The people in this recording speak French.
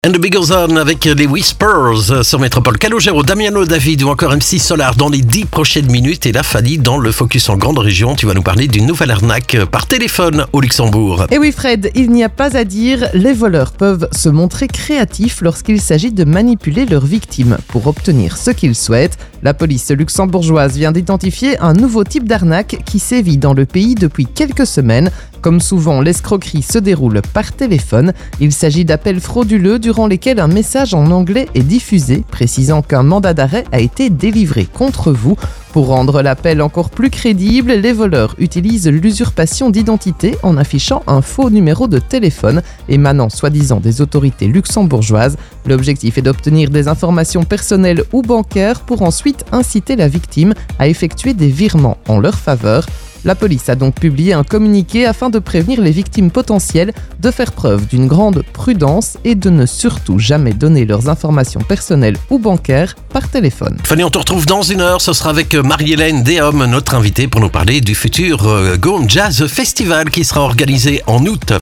And the Big Ozone avec les Whispers sur Métropole. Calogero, Damiano David ou encore MC Solar dans les 10 prochaines minutes. Et là, Fanny, dans le Focus en grande région, tu vas nous parler d'une nouvelle arnaque par téléphone au Luxembourg. Et oui Fred, il n'y a pas à dire, les voleurs peuvent se montrer créatifs lorsqu'il s'agit de manipuler leurs victimes pour obtenir ce qu'ils souhaitent. La police luxembourgeoise vient d'identifier un nouveau type d'arnaque qui sévit dans le pays depuis quelques semaines. Comme souvent, l'escroquerie se déroule par téléphone. Il s'agit d'appels frauduleux durant lesquels un message en anglais est diffusé, précisant qu'un mandat d'arrêt a été délivré contre vous. Pour rendre l'appel encore plus crédible, les voleurs utilisent l'usurpation d'identité en affichant un faux numéro de téléphone émanant soi-disant des autorités luxembourgeoises. L'objectif est d'obtenir des informations personnelles ou bancaires pour ensuite inciter la victime à effectuer des virements en leur faveur. La police a donc publié un communiqué afin de prévenir les victimes potentielles de faire preuve d'une grande prudence et de ne surtout jamais donner leurs informations personnelles ou bancaires par téléphone. Fanny, on te retrouve dans une heure. Ce sera avec Marie-Hélène Deshommes, notre invitée, pour nous parler du futur Go Jazz Festival qui sera organisé en août.